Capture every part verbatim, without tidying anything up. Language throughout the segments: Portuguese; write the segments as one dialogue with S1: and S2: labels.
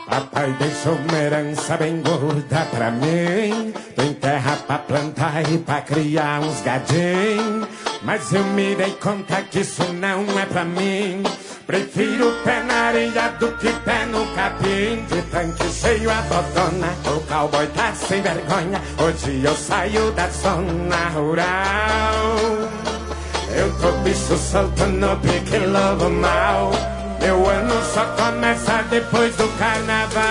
S1: Papai deixou uma herança bem gorda pra mim. Tem terra pra plantar e pra criar uns gadinhos. Mas eu me dei conta que isso não é pra mim. Prefiro pé na areia do que pé no capim. De tanque cheio a botona, o cowboy tá sem vergonha. Hoje eu saio da zona rural. Eu tô bicho solto no pique lobo mal. Meu ano só começa depois do carnaval.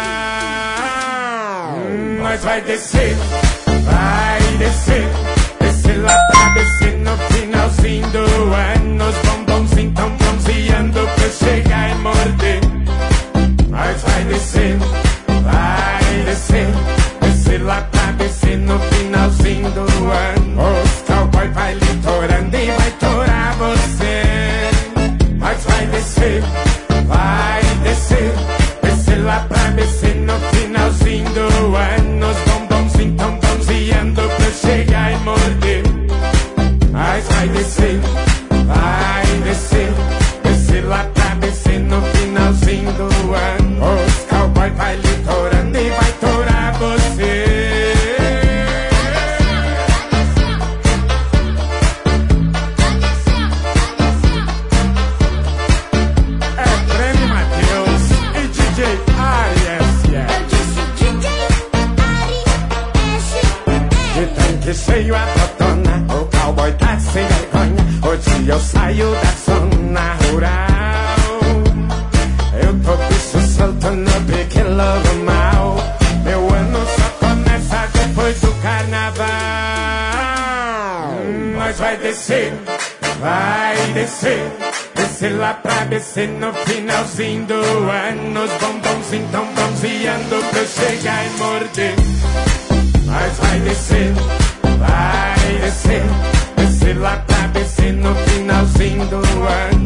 S1: Hum, Mas vai descer, vai descer. Descer lá pra descer no finalzinho do ano. Os bombonzinhos tão bronzeando pra eu chegar e morder. Mas vai descer, vai descer. Descer lá pra descer no finalzinho do ano. Os cowboy vai litorando e vai torar você. Mas vai descer, vai descer. Descer lá pra descer no finalzinho do ano. Os bombonzinhos tão bronzeando pra eu chegar e morder. Mas vai descer, vai descer. Descer lá pra descer no finalzinho do ano. Os cowboy vai litorando e vai torar você. Cheio a botona, o cowboy tá sem vergonha. Hoje eu saio da zona rural. Eu tô bicho solto no pique lobo mal. Meu ano só começa depois do carnaval. Hum, Mas vai descer, vai descer. Descer lá pra descer no finalzinho do ano. Os bombonzinhos tão bronzeando pra eu chegar e morder. Mas vai descer, vai descer. Descer lá pra descer no finalzinho do ano.